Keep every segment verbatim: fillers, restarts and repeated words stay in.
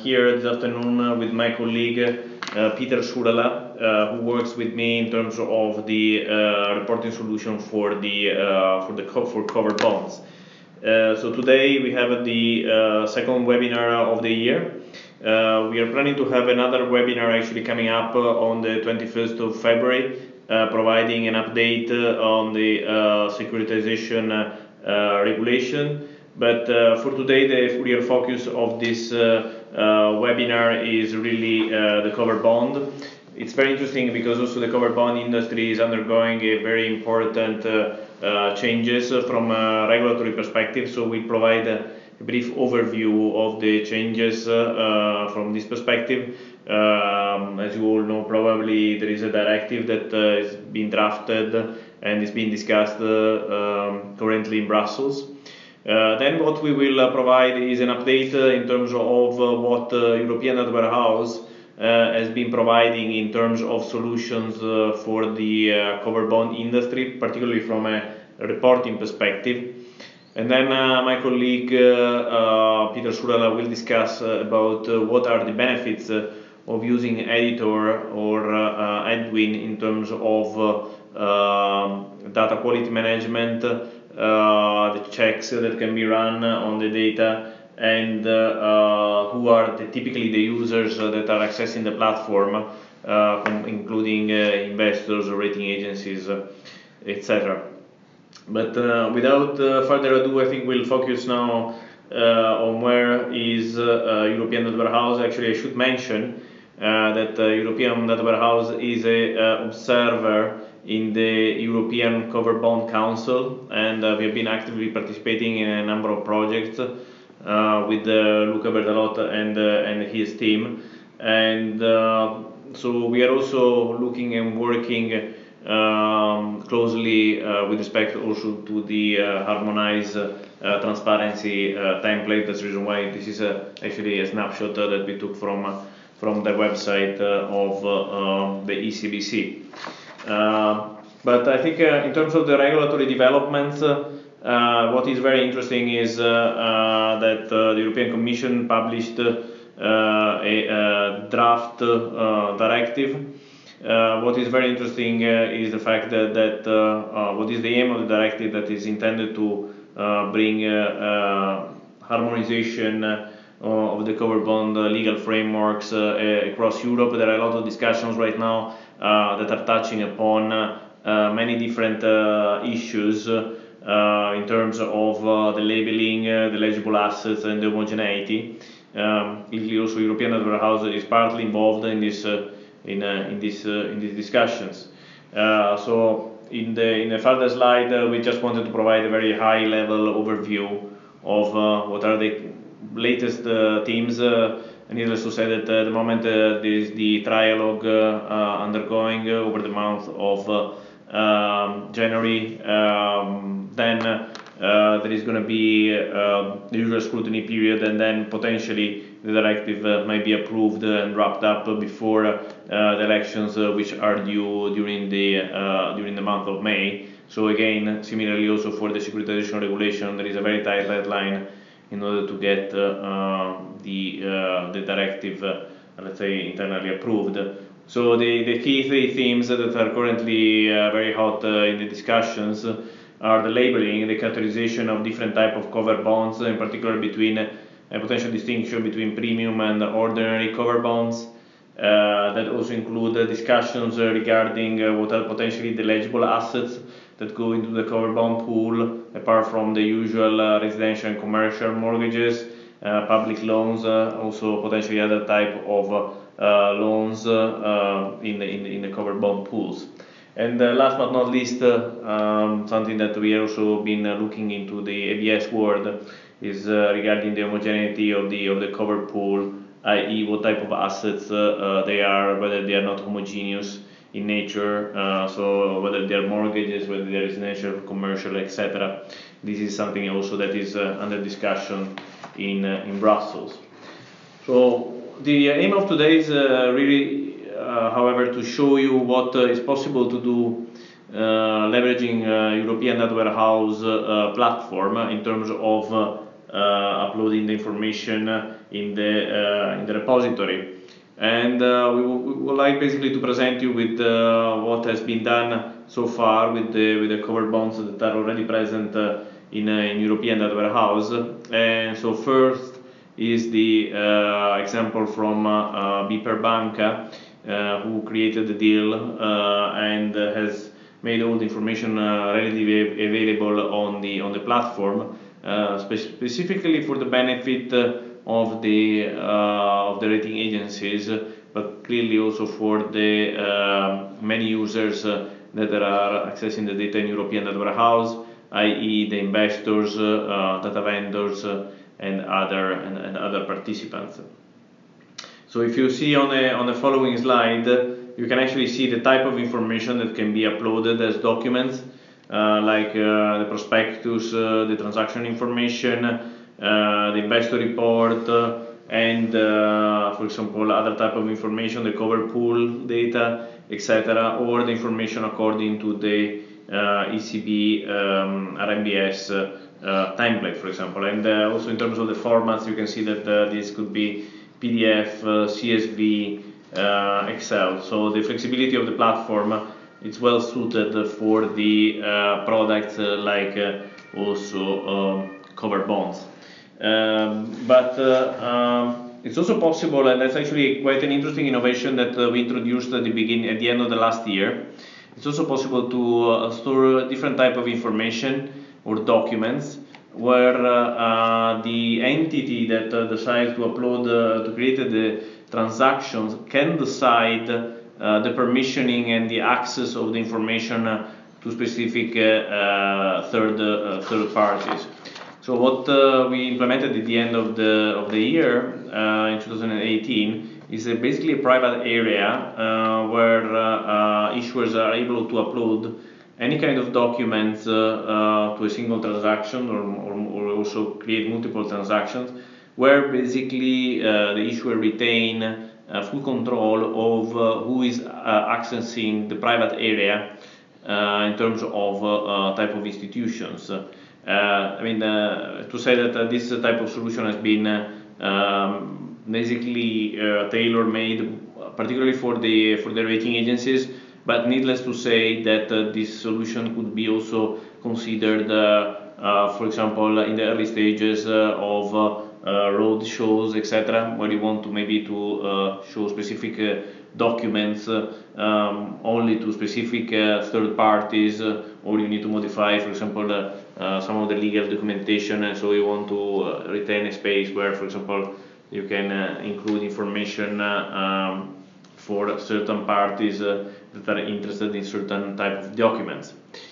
here this afternoon uh, with my colleague uh, Peter Surala, uh, who works with me in terms of the uh, reporting solution for the uh, for the co for covered bonds. Uh, so today we have the uh, second webinar of the year. Uh, we are planning to have another webinar actually coming up uh, on the twenty-first of February, uh, providing an update uh, on the uh, securitization uh, uh, regulation. But uh, for today, the real focus of this uh, uh, webinar is really uh, the covered bond. It's very interesting because also the covered bond industry is undergoing a very important uh, uh, changes from a regulatory perspective. So we provide a brief overview of the changes uh, uh, from this perspective. Um, as you all know, probably there is a directive that uh, is being drafted and is being discussed uh, um, currently in Brussels. Uh, then what we will uh, provide is an update uh, in terms of uh, what uh, European Data Warehouse uh, has been providing in terms of solutions uh, for the uh, covered bond industry, particularly from a reporting perspective. And then uh, my colleague uh, uh, Peter Surala will discuss uh, about uh, what are the benefits uh, of using Editor or uh, uh, Edwin in terms of uh, uh, data quality management, Uh, the checks that can be run on the data, and uh, uh, who are the, typically the users uh, that are accessing the platform, uh, including uh, investors, rating agencies, uh, et cetera. But uh, without uh, further ado, I think we'll focus now uh, on where is uh, uh, European Data Warehouse. Actually, I should mention uh, that uh, European Data Warehouse is a uh, observer in the European Covered Bond Council, and uh, we have been actively participating in a number of projects uh, with uh, Luca Bertalotta and uh, and his team. And uh, so we are also looking and working um, closely uh, with respect also to the uh, harmonized uh, transparency uh, template. That's the reason why this is uh, actually a snapshot uh, that we took from uh, from the website uh, of uh, uh, the E C B C. Uh, but I think uh, in terms of the regulatory developments, uh, uh, what is very interesting is uh, uh, that uh, the European Commission published uh, a, a draft uh, directive. Uh, what is very interesting uh, is the fact that, that uh, uh, what is the aim of the directive, that is intended to uh, bring uh, uh, harmonization uh, of the covered bond uh, legal frameworks uh, across Europe. There are a lot of discussions right now uh, that are touching upon uh, uh, many different uh, issues uh, in terms of uh, the labeling, uh, the legible assets, and the homogeneity. Um, also, European Data Warehouse is partly involved in this uh, in uh, in this uh, in these discussions. Uh, so, in the in the further slide, uh, we just wanted to provide a very high-level overview of uh, what are the latest uh, themes. Uh, needless to say that uh, at the moment uh, there is the trialogue uh, uh, undergoing uh, over the month of uh, um, January. Um, then uh, there is going to be uh, the usual scrutiny period, and then potentially the directive uh, may be approved and wrapped up before uh, the elections, uh, which are due during the uh, during the month of May. So again, similarly also for the securitization regulation, there is a very tight deadline in order to get uh, uh, the uh, the directive, uh, let's say, internally approved. So the, the key three themes that are currently uh, very hot uh, in the discussions are the labeling, the categorization of different type of covered bonds, in particular between a potential distinction between premium and ordinary covered bonds. Uh, that also include uh, discussions uh, regarding uh, what are potentially the legible assets that go into the covered bond pool, apart from the usual uh, residential and commercial mortgages, uh, public loans, uh, also potentially other type of uh, uh, loans uh, uh, in, the, in, the, in the covered bond pools. And uh, last but not least, uh, um, something that we have also been uh, looking into the A B S world is uh, regarding the homogeneity of the of the covered pool, that is, what type of assets uh, uh, they are, whether they are not homogeneous in nature, uh, so whether they are mortgages, whether they are residential, commercial, et cetera. This is something also that is uh, under discussion in uh, in Brussels. So the aim of today is uh, really, uh, however, to show you what uh, is possible to do uh, leveraging uh, European Data Warehouse uh, platform in terms of uh, uh, uploading the information in the uh, in the repository. And uh, we, w- we would like basically to present you with uh, what has been done so far with the with the covered bonds that are already present uh, in, uh, in European data warehouse. And so first is the uh, example from uh, uh, Biper Banca, uh, who created the deal uh, and uh, has made all the information uh, relatively available on the on the platform, uh, spe- specifically for the benefit uh, of the uh, of the rating agencies, but clearly also for the uh, many users uh, that are accessing the data in European data warehouse, that is, the investors, uh, data vendors, uh, and other and, and other participants. So if you see on the on the following slide, you can actually see the type of information that can be uploaded as documents, uh, like uh, the prospectus, uh, the transaction information, uh, the investor report, uh, and uh, for example other type of information, the cover pool data, et cetera, or the information according to the uh, E C B um, R M B S uh, uh, template, for example. And uh, also in terms of the formats, you can see that uh, this could be P D F, uh, C S V, uh, Excel. So the flexibility of the platform, it's well suited for the uh, products uh, like uh, also uh, covered bonds. Um, but uh, um, it's also possible, and that's actually quite an interesting innovation that uh, we introduced at the beginning, at the end of the last year. It's also possible to uh, store different type of information or documents where uh, uh, the entity that uh, decides to upload, uh, to create the transactions can decide uh, the permissioning and the access of the information uh, to specific uh, uh, third uh, third parties. So what uh, we implemented at the end of the of the year uh, in two thousand eighteen is a basically a private area uh, where uh, uh, issuers are able to upload any kind of documents uh, uh, to a single transaction, or, or, or also create multiple transactions, where basically uh, the issuer retain uh, full control of uh, who is uh, accessing the private area uh, in terms of uh, uh, type of institutions. Uh, I mean, uh, to say that uh, this type of solution has been uh, um, basically uh, tailor-made, particularly for the for the rating agencies. But needless to say that uh, this solution could be also considered, uh, uh, for example, in the early stages uh, of uh, uh, road shows, et cetera, where you want to maybe to uh, show specific uh, documents uh, um, only to specific uh, third parties, uh, or you need to modify, for example, uh, uh, some of the legal documentation, and so you want to uh, retain a space where, for example, you can uh, include information uh, um, for certain parties uh, that are interested in certain type of documents.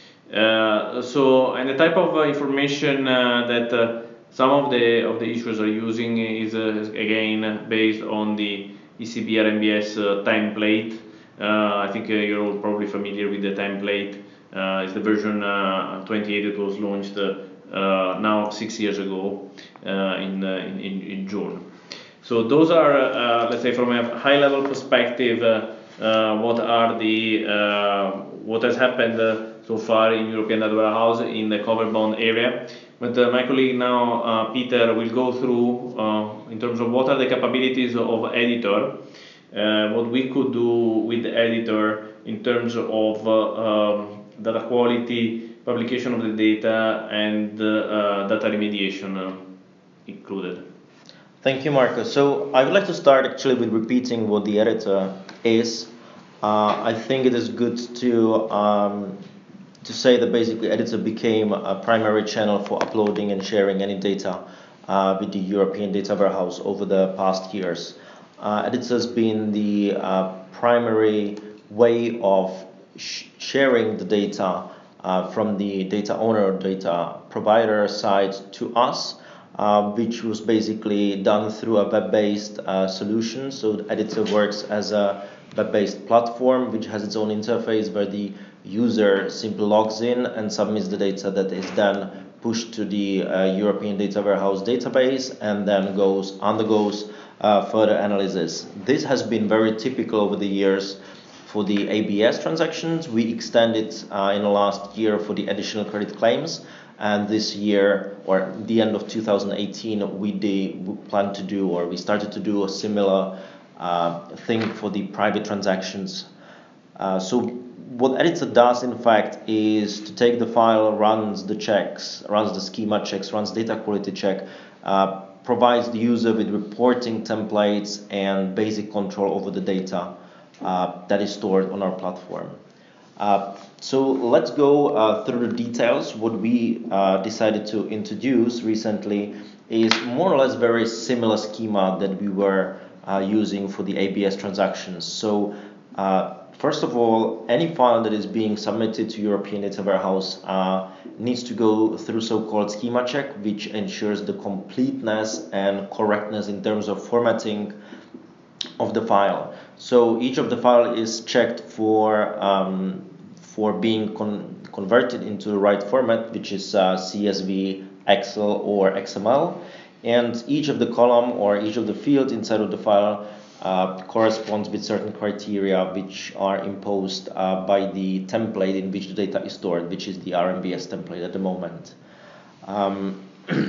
Uh, so, and the type of uh, information uh, that uh, some of the of the issuers are using is uh, again based on the E C B R M B S uh, template. Uh, I think uh, you're all probably familiar with the template. Uh, it's the version uh, twenty-eight that was launched uh, uh, now six years ago uh, in, uh, in in June. So those are, uh, let's say, from a high-level perspective, uh, uh, what are the uh, what has happened uh, so far in European data warehouse in the covered bond area. But uh, my colleague now, uh, Peter, will go through uh, in terms of what are the capabilities of editor, uh, what we could do with the editor in terms of uh, um, data quality, publication of the data, and uh, uh, data remediation uh, included. Thank you, Marco. So I would like to start actually with repeating what the editor is. Uh, I think it is good to um, to say that basically editor became a primary channel for uploading and sharing any data uh, with the European data warehouse over the past years. Uh, editor has been the uh, primary way of sh sharing the data uh, from the data owner or data provider side to us. Uh, which was basically done through a web-based uh, solution. So the editor works as a web-based platform which has its own interface where the user simply logs in and submits the data that is then pushed to the uh, European Data Warehouse database and then goes undergoes uh, further analysis. This has been very typical over the years for the A B S transactions. We extended uh, in the last year for the additional credit claims, and this year, or the end of two thousand eighteen, we, did, we plan to do, or we started to do a similar uh, thing for the private transactions. Uh, so what Editor does, in fact, is to take the file, runs the checks, runs the schema checks, runs data quality check, uh, provides the user with reporting templates and basic control over the data uh, that is stored on our platform. Uh, so let's go uh, through the details. What we uh, decided to introduce recently is more or less very similar schema that we were uh, using for the A B S transactions. So uh, first of all, any file that is being submitted to European Data Warehouse uh, needs to go through so-called schema check, which ensures the completeness and correctness in terms of formatting of the file. So each of the file is checked for um, for being con converted into the right format, which is uh, C S V, Excel, or X M L, and each of the column or each of the fields inside of the file uh, corresponds with certain criteria which are imposed uh, by the template in which the data is stored, which is the R M B S template at the moment. Um,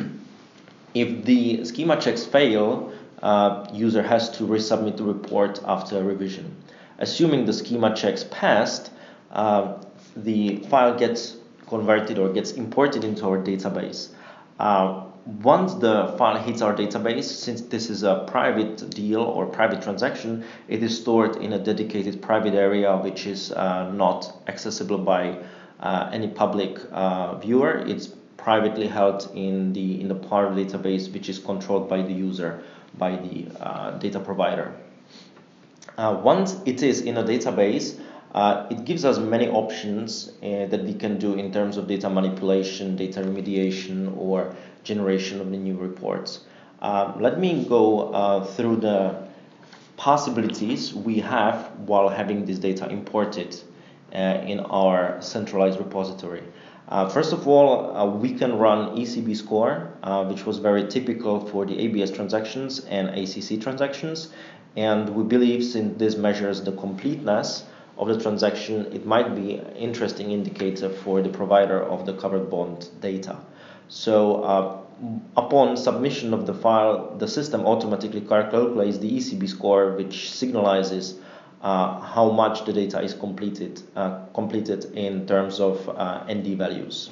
if the schema checks fail, Uh, user has to resubmit the report after a revision. Assuming the schema checks passed, uh, the file gets converted or gets imported into our database. Uh, once the file hits our database, since this is a private deal or private transaction, it is stored in a dedicated private area which is uh, not accessible by uh, any public uh, viewer. It's privately held in the in the part of the database which is controlled by the user, by the uh, data provider. Uh, once it is in a database, uh, it gives us many options uh, that we can do in terms of data manipulation, data remediation, or generation of the new reports. Uh, let me go uh, through the possibilities we have while having this data imported uh, in our centralized repository. Uh, first of all, uh, we can run E C B score, uh, which was very typical for the A B S transactions and A C C transactions, and we believe since this measures the completeness of the transaction, it might be an interesting indicator for the provider of the covered bond data. So uh, upon submission of the file, the system automatically calculates the E C B score, which signalizes Uh, how much the data is completed uh, completed in terms of uh, N D values.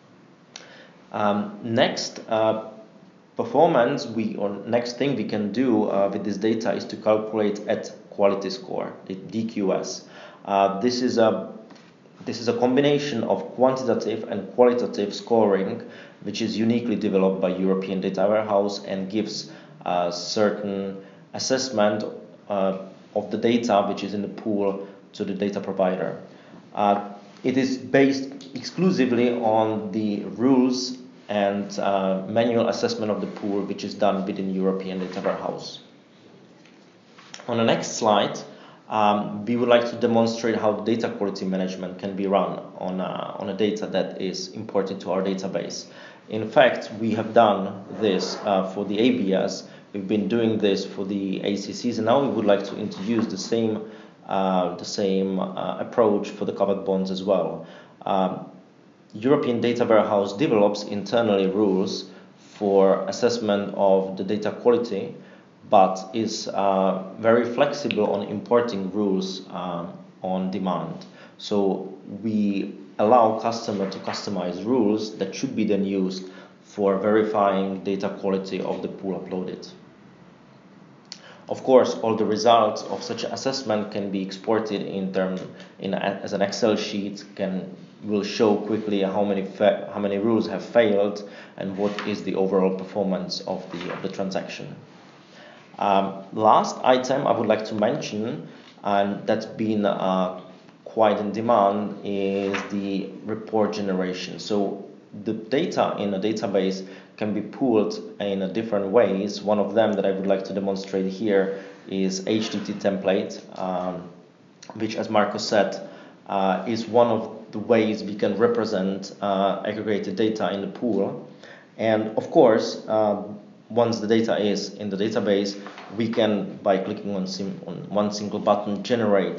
Um, next uh, performance we or next thing we can do uh, with this data is to calculate at quality score, the D Q S. Uh, this is a this is a combination of quantitative and qualitative scoring, which is uniquely developed by European Data Warehouse and gives uh, certain assessment uh, of the data which is in the pool to the data provider. Uh, it is based exclusively on the rules and uh, manual assessment of the pool which is done within European Data Warehouse. On the next slide, um, we would like to demonstrate how data quality management can be run on a, on a data that is imported to our database. In fact, we have done this uh, for the A B S. We've been doing this for the A C Cs, and now we would like to introduce the same uh, the same uh, approach for the covered bonds as well. Um, European Data Warehouse develops internally rules for assessment of the data quality, but is uh, very flexible on importing rules uh, on demand. So we allow customer to customize rules that should be then used for verifying data quality of the pool uploaded. Of course, all the results of such an assessment can be exported in term in a, as an Excel sheet. Can will show quickly how many how many rules have failed and what is the overall performance of the of the transaction. Um, last item I would like to mention, and that's been uh, quite in demand, is the report generation. So the data in a database can be pooled in a different ways. One of them that I would like to demonstrate here is H T T template, um, which, as Marco said, uh, is one of the ways we can represent uh, aggregated data in the pool. And of course, uh, once the data is in the database, we can, by clicking on, sim on one single button, generate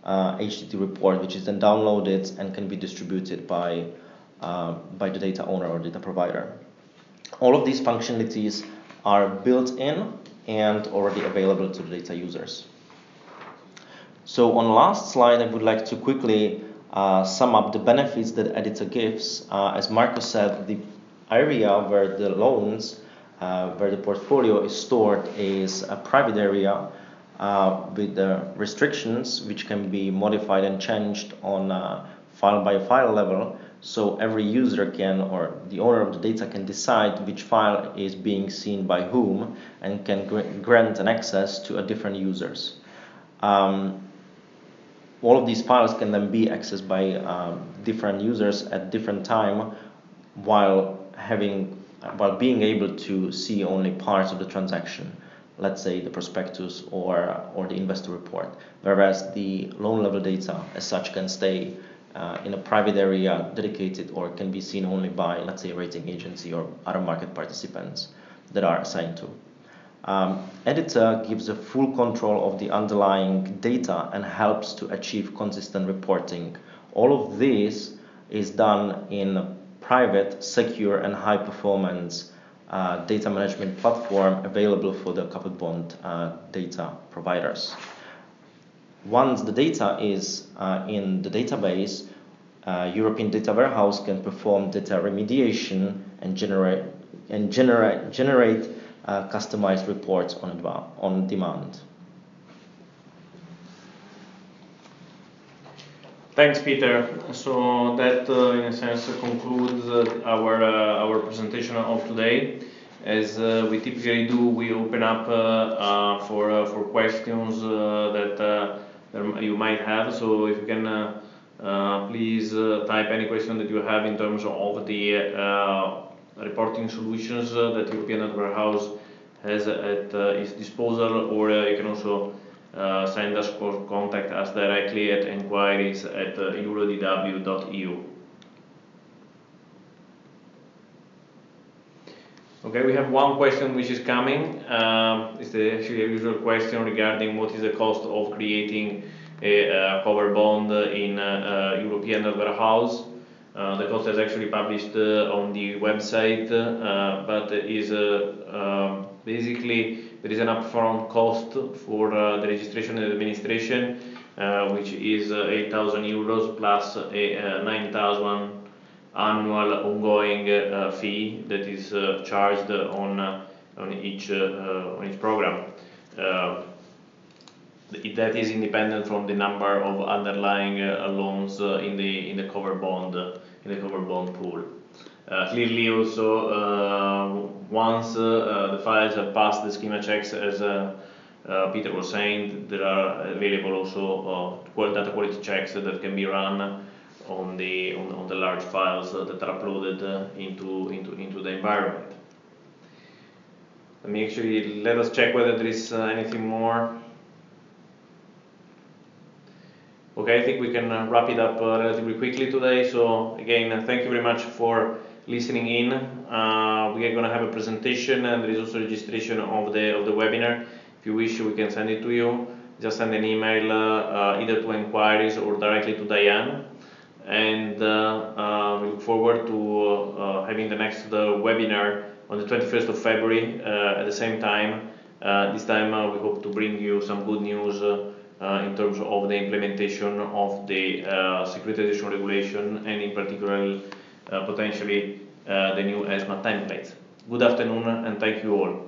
uh, H T T report, which is then downloaded and can be distributed by, uh, by the data owner or data provider. All of these functionalities are built in and already available to the data users. So on the last slide, I would like to quickly uh, sum up the benefits that Editor gives. Uh, as Marco said, the area where the loans, uh, where the portfolio is stored is a private area uh, with the restrictions which can be modified and changed on a file by file level. So every user can, or the owner of the data can decide which file is being seen by whom and can gr grant an access to a different users. Um, all of these files can then be accessed by um, different users at different time while having, while being able to see only parts of the transaction, let's say the prospectus or, or the investor report, whereas the loan level data as such can stay uh, in a private area dedicated or can be seen only by, let's say, a rating agency or other market participants that are assigned to. Um, Editor gives a full control of the underlying data and helps to achieve consistent reporting. All of this is done in a private, secure, and high-performance uh, data management platform available for the covered bond uh, data providers. Once the data is uh, in the database, uh, European Data Warehouse can perform data remediation and generate and generate generate Uh, customized reports on, on demand. Thanks, Peter. So that, uh, in a sense, concludes uh, our uh, our presentation of today. As uh, we typically do, we open up uh, uh, for uh, for questions uh, that uh, you might have. So if you can uh, uh, please uh, type any question that you have in terms of the uh, reporting solutions uh, that European Data Warehouse has at uh, its disposal, or uh, you can also uh, send us or contact us directly at inquiries at uh, eurodw dot e u. Okay, we have one question which is coming. Um, it's the, actually a usual question regarding what is the cost of creating a, a cover bond in uh, uh, European Data Warehouse. Uh, the cost is actually published uh, on the website, uh, but is uh, um, basically there is an upfront cost for uh, the registration and administration, uh, which is uh, eight thousand euros plus a uh, nine thousand annual ongoing uh, fee that is uh, charged on uh, on each uh, uh, on each program. Uh, that is independent from the number of underlying uh, loans uh, in the in the cover bond uh, in the cover bond pool. Uh, clearly, also uh, once uh, the files have passed the schema checks, as uh, uh, Peter was saying, there are available also uh, data quality checks that can be run on the on, on the large files uh, that are uploaded uh, into into into the environment. Let me actually let us check whether there is uh, anything more. Okay, I think we can uh, wrap it up uh, relatively quickly today. So again, uh, thank you very much for listening in. Uh, we are going to have a presentation, and there is also registration of the of the webinar. If you wish, we can send it to you. Just send an email uh, uh, either to inquiries or directly to Diane. And uh, uh, we look forward to uh, having the next uh, webinar on the twenty-first of February uh, at the same time. Uh, this time uh, we hope to bring you some good news uh, uh, in terms of the implementation of the uh, securitization regulation, and in particular uh, potentially uh, the new ESMA templates. Good afternoon, and thank you all.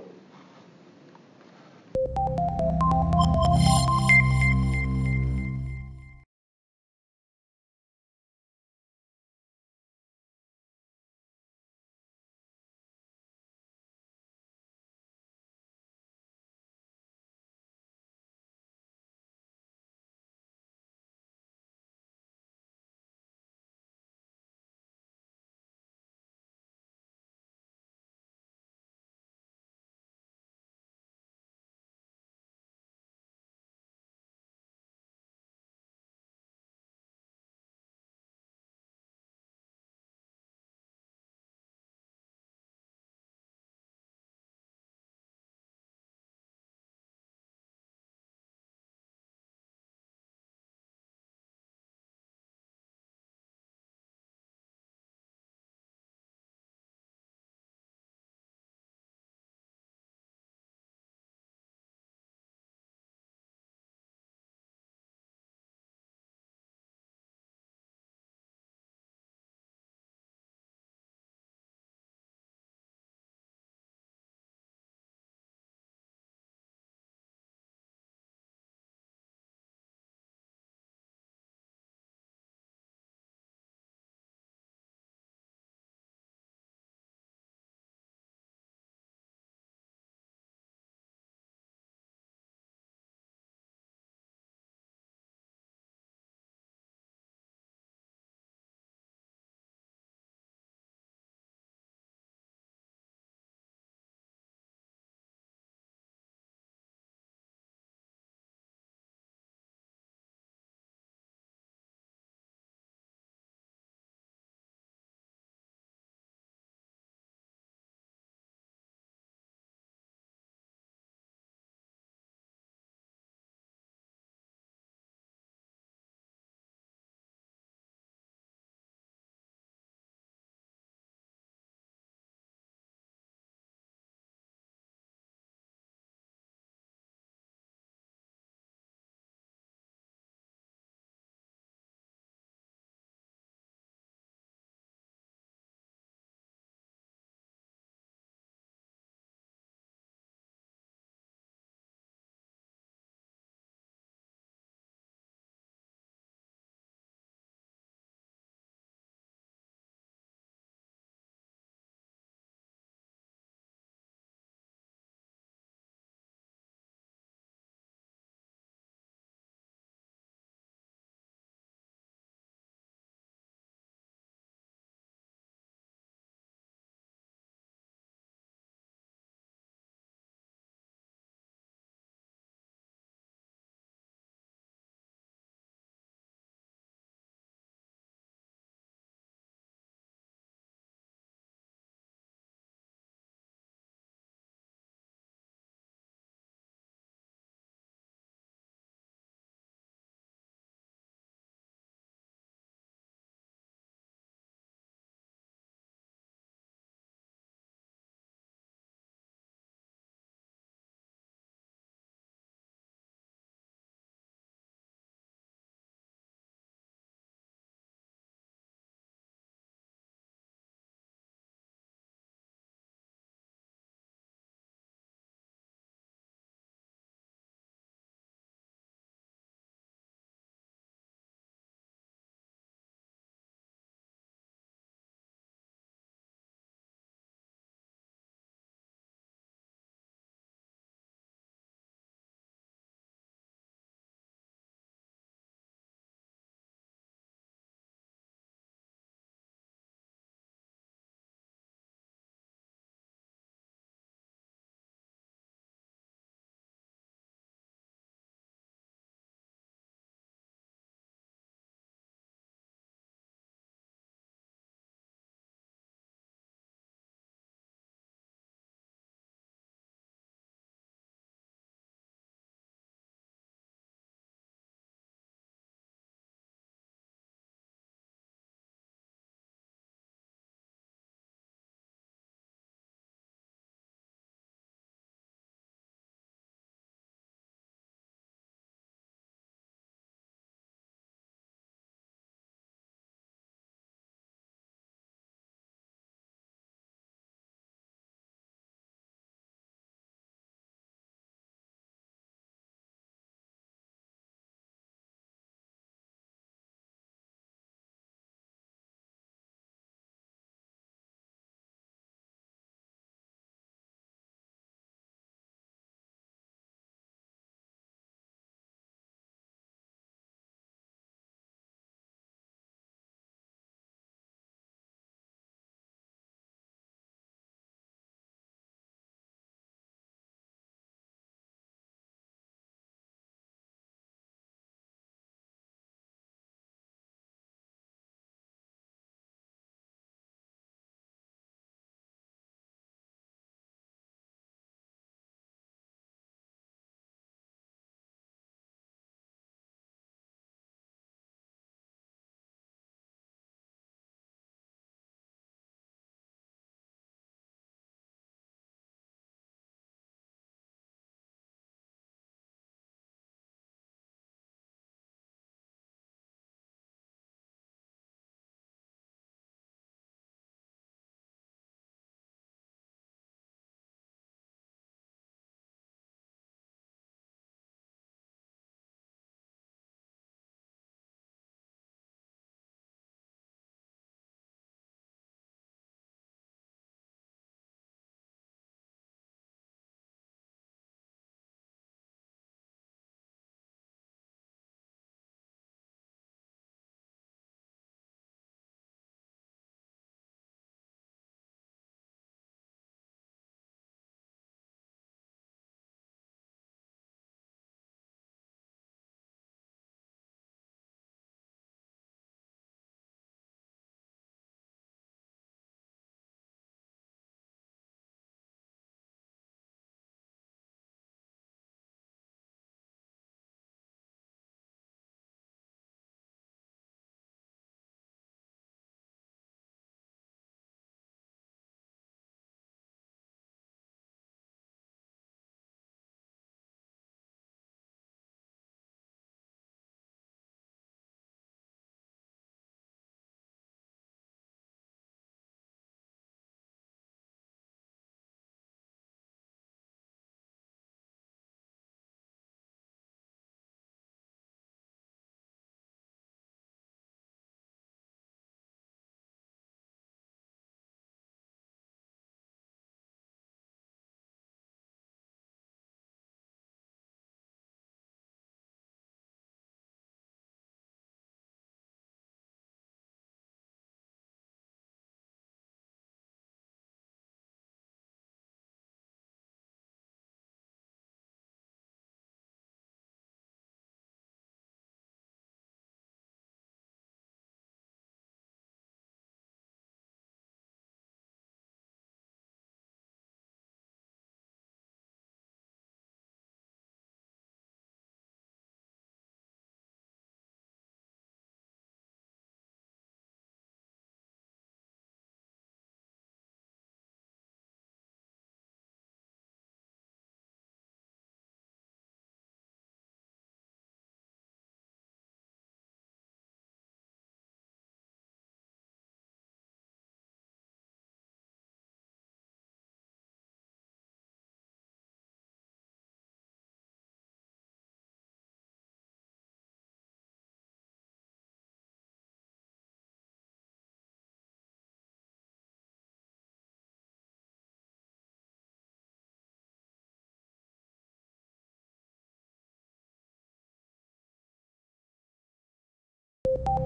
you.